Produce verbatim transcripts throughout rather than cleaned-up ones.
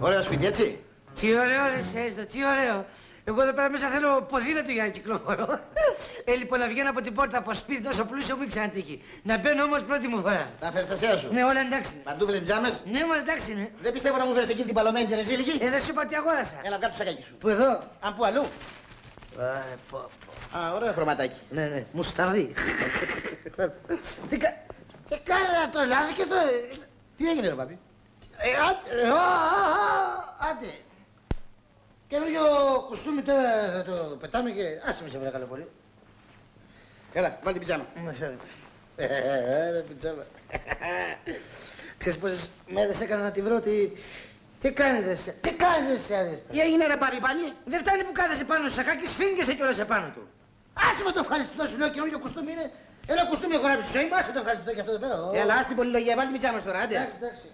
Ωραίο σπίτι, έτσι. Τι ωραίο, ρε Σέστο, τι ωραίο. Εγώ εδώ πέρα μέσα θέλω ποδήλατο για να κυκλοφορώ. Ε, λοιπόν, να βγαίνω από την πόρτα από σπίτι τόσο πλούσιο μου ξανατύχει. Να μπαίνω όμως πρώτη μου φορά. Τα φέρεις τα σέα σου. Ναι, όλα εντάξει. Παντούφλες, πιτζάμες. Ναι, μόνο εντάξει είναι. Δεν πιστεύω να μου φέρεις εκείνη την παλωμένη την ρεζίλικη. Ε, δεν σου είπα ότι αγόρασα. Έλα, βγάλω το σακάκι σου. Πού εδώ? Αν πού αλλού. Άρε, πω, πω. Α, ωραίο χρωματάκι. Ναι, ναι, μου σταρδί. Τι κα... Τι κάνει να το λάδι και το... Τι έγινε, ρε παπί. Ε, άντε, ρε, άντε. Καινούργιο κουστούμι τώρα θα το πετάμε και... Άσε με σε παρακαλώ πολύ. Έλα, βάλει την πιτζάμα. Με φέρετε. Ε, ρε πιτζάμα. Ξέρεις πόσες μέρες έκανα να τη βρω, τι... Τι κάνεις εσύ, τι κάνεις εσύ Αρίστα. Τι έγινε ρε παπί πάλι. Δεν φτάνει που κάθεσαι πάνω στο σακάκι, σφίγγεσαι κιόλας επάνω του. Άσε με το ευχαριστητό σου λέω, καινούργιο κουστούμι είναι. Ένα κουστούμι έχω γράψει στη ζωή μου, άσε με το ευχαριστητό και αυτό εδώ πέρα. Έλα, ας την πολυλογία, βάλει την πιτζάμα τώρα, άντε. Εντάξει, εντάξει.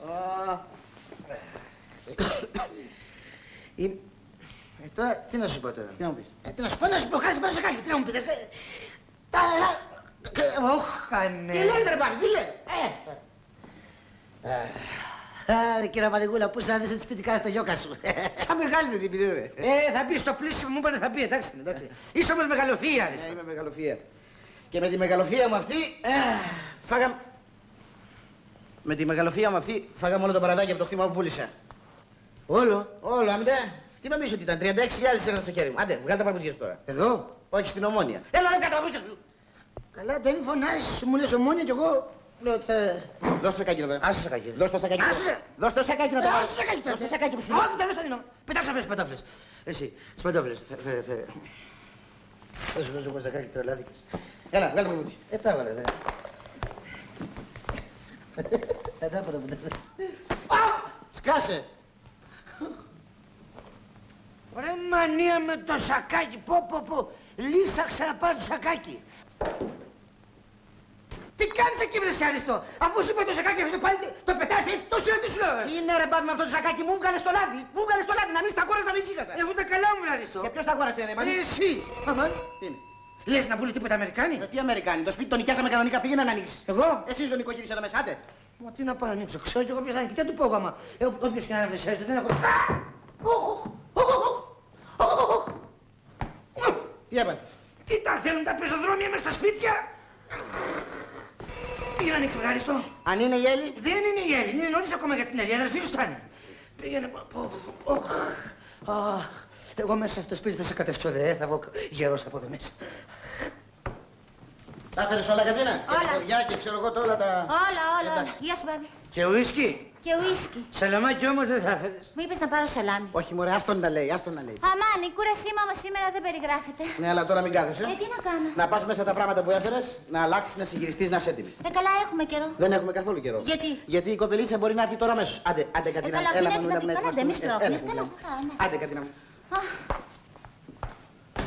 Ε, τώρα, τι να σου πω τώρα. Τι να μου πεις. Ε, τι να σου πω, να σου πω, χάσει πάνω στο σακάκι, τι να μου πεις. Τα... Όχανε. Τι λέει ρε παπί, τι λέει. Άρε κύριε Μαριγούλα, πού σαν δεις έτσι σπιτικά στο γιώκα σου. Σαν μεγάλη δεν την πει, ρε. Ε, θα μπει στο πλήσιο μου, είπανε θα μπει, εντάξει, εντάξει. Είσαι όμως μεγαλοφία, Ναι, Αρίστα. είμαι μεγαλοφία. Και με τη μεγαλοφία μου αυτή, φάγαμε... Με τη μεγαλοφία μου αυτή, φάγαμε όλο το παραδάκι από το χτήμα που πούλησα. Όλο. Όλο, αμυντέ. Τι νομίζεις ότι ήταν, τριάντα έξι χιλιάδες ήταν στο χέρι μου. Άντε, βγάλε τα παπούτσια σου τώρα. Εδώ. Όχι στην Ομόνια. Έλα, δεν καταπούτσια σου. Καλά, δεν φωνάζεις, μου λες ομόνια κι εγώ λέω ότι θα... Δώσ' το σακάκι εδώ πέρα. Άσε το σακάκι. Δώσ' το σακάκι. Άσε. Δώσ' το σακάκι να το Άσε πάρεις. το σακάκι τότε. Δώσ' το σακάκι που σου λέω. Όχι, δεν το δίνω. Πετάξε αυτές τις παντόφλες. Εσύ, τις παντόφλες. Φέρε, φέρε. Θα σου δώσω εγώ σακάκι τρελάδικες. Έλα, βγάλε το παπούτσι. Ε, τα έβαλε, δε. Δεν τα έπαθα ποτέ. Σκάσε. Ωραία μανία με το σακάκι, πω πω πω. Λύσαξα να πάρει το σακάκι. Τι κάνεις εκεί βρε Αριστό, αφού σου είπε το σακάκι αυτό πάλι το πετάς έτσι, τόσο ώρα τι σου λέω. Είναι ρε μπάμπη με αυτό το σακάκι, μου βγάλε στο λάδι. Μου βγάλε στο λάδι, να μην στα χώρα να μην σίγασα. Εγώ τα καλά μου βρε Αριστό. Και ποιος τα αγόρασε ρε μπάμπη. Εσύ. Αμάν. Τι είναι. Λες να πουλεί τίποτα Αμερικάνοι. Ε, Τι Αμερικάνοι, το σπίτι το νοικιάσαμε κανονικά, πήγαινε να ανοίξεις. Εγώ. Εσείς το νοικοκυρίς εδώ μέσα, άντε. Μα τι να πάω να ανοίξω, ξέρω κι εγώ ποιος θα είναι, τι να του πω άμα. Ε, όποιος και να είναι βρε Αριστό δεν έχω... Τι έπαθε. Κοίτα, θέλουν τα πεζοδρόμια μες στα σπίτια. Πήγαινε να ανοίξει Αριστό. Αν είναι η Έλλη. Δεν είναι η Έλλη, είναι νωρίς ακόμα για την Έλλη, η αδερφή σου θα είναι. Πήγαινε... πω, πω, πω, πω. Αχ, εγώ μέσα σε αυτό το σπίτι θα σε κατευθώ, δε, θα βγω γερός από εδώ μέσα. Τα έφερες όλα Κατίνα. Όλα. Και τα παιδιά και ξέρω εγώ τώρα τα... Όλα, όλα, όλα. Εντάξει. Γεια σου, μπάμπη. Και ουίσκι. Και ουίσκι. Σαλαμάκι όμως δεν θα έφερες. Μου είπες να πάρω σαλάμι. Όχι μωρέ, άστον να λέει, άστον να λέει. Αμάν, η κούρασή μου όμως σήμερα δεν περιγράφεται. Ναι, αλλά τώρα μην κάθεσαι. Ε, τι να κάνω. Να πας μέσα τα πράγματα που έφερες, να αλλάξεις, να συγκυριστείς, να είσαι έτοιμη. Ε, καλά, έχουμε καιρό. Δεν έχουμε καθόλου καιρό. Γιατί? Γιατί η κοπελίτσα μπορεί να έρθει τώρα αμέσως. Άντε, άντε Ε, Κατίνα. καλά, έλα, μην να έτσι μην- να πει. να- Καλά, να- δεν μη να- σπρώχνεις. έλα, Καλά, έλα. καλά. Άντε Κατίνα μου. Αχ,